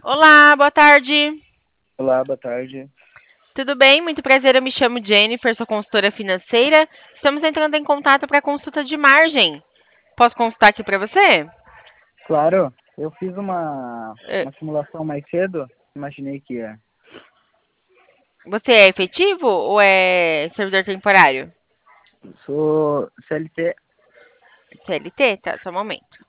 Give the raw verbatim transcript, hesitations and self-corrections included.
Olá, boa tarde. Olá, boa tarde. Tudo bem? Muito prazer, eu me chamo Jennifer, sou consultora financeira. Estamos entrando em contato para consulta de margem. Posso consultar aqui para você? Claro, eu fiz uma, Eh, uma simulação mais cedo, imaginei que é. Você é efetivo ou é servidor temporário? Sou C L T. C L T? Tá, só um momento.